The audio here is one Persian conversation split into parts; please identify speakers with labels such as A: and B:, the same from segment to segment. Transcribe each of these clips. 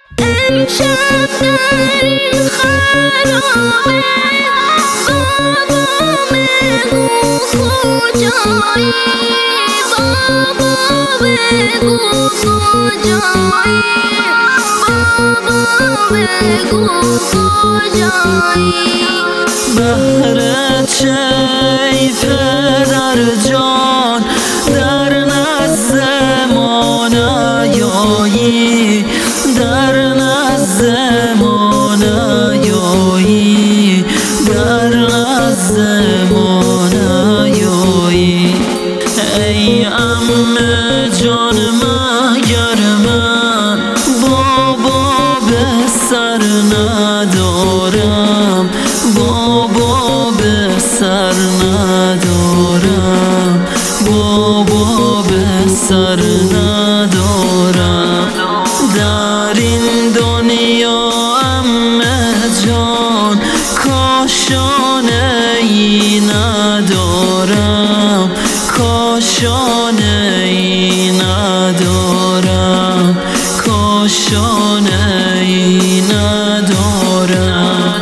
A: امشب در این خرابه بابا بگو کجایی، بابا بگو کجایی، بابا بگو کجایی.
B: بهر چه ای پدر جان در نزد ما نیایی، در نزد ما نیایی، در نزد ما نیایی. ای عمه جان مگر من بابا به سر ندارم، بابا به سر ندارم، بابا به سر ندارم. در این دنیا عمه جان کاشانه ای ندارم، کاشانه ای ندارم، کاشانه ای ندارم.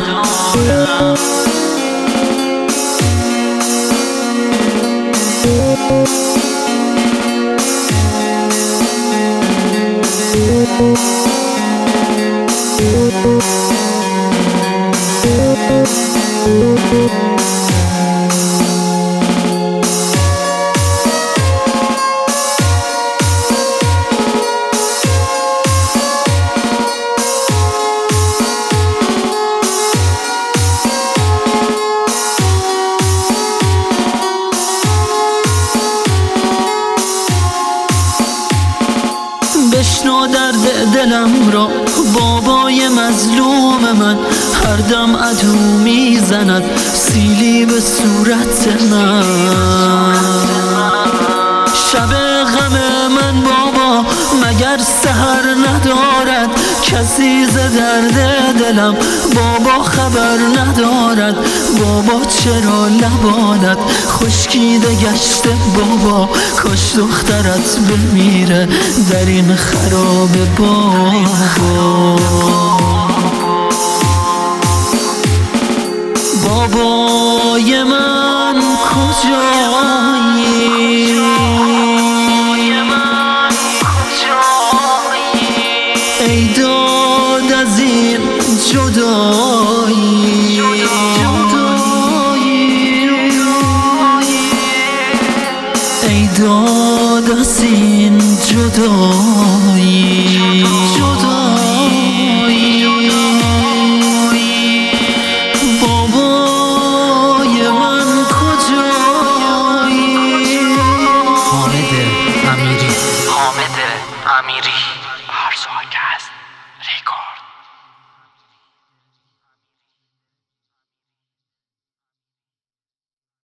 B: بشنو درد دلم را بابای مظلوم من، هر دم عدو میزند سیلی به صورت من. شب غم من بابا مگر سحر ندارد، کسی ز درد دلم بابا خبر ندارد. بابا چرا لبانت خشکیده گشته بابا، کاش دخترت بمیره در این خرابه بابا. بابا